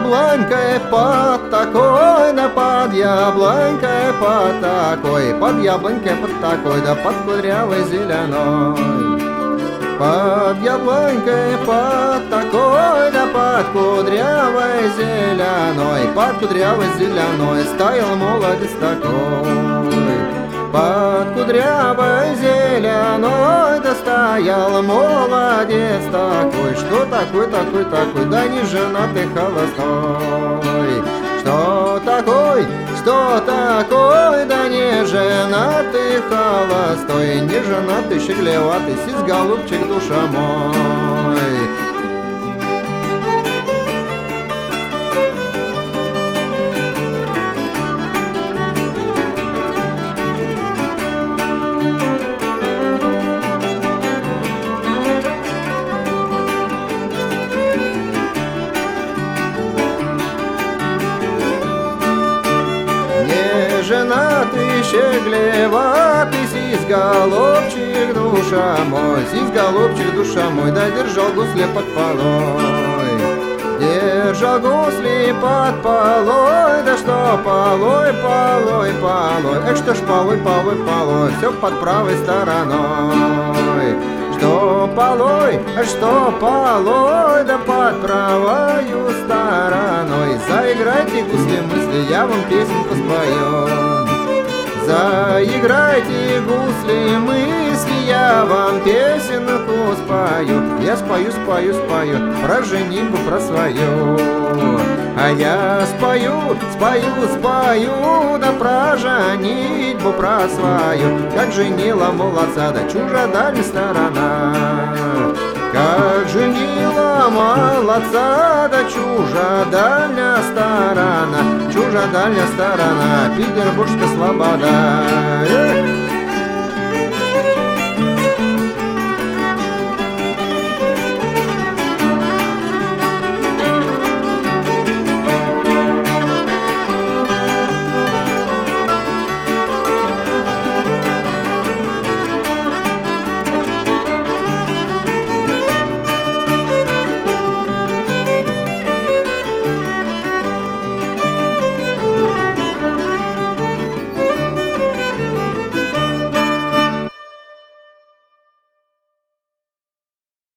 яблонькой под такой, да под яблонькой под такой, под яблонькой под такой, да под кудрявой зеленой. Под яблонькой под такой, да под кудрявой зеленой, под кудрявой зеленой стоял молодец такой. Под кудрявой зеленой да стоял молодец такой. Что такой, такой, такой, да не женатый холостой. Что такой, да не женатый холостой, не женатый щеглеватый, сись, голубчик, душа мой. Женатый, щеглеватый, сись, голубчик, душа мой, сись, голубчик, душа мой, да держал гусли под полой. Держал гусли под полой, да что полой, полой, полой, эх, что ж полой, полой, полой, все под правой стороной. Что полой, да под правою стороной. Заиграйте, гусли мысли, я вам песенку спою. Заиграйте, гусли мысли, я вам песенку спою. Я спою, спою, спою про женитьбу, про свою. А я спою, спою, спою, да про женитьбу, про свою. Как женила молодца, да чужа дальняя сторона. Как женила молодца, да чужа дальняя сторона. Чужа дальняя сторона, петербургская слобода.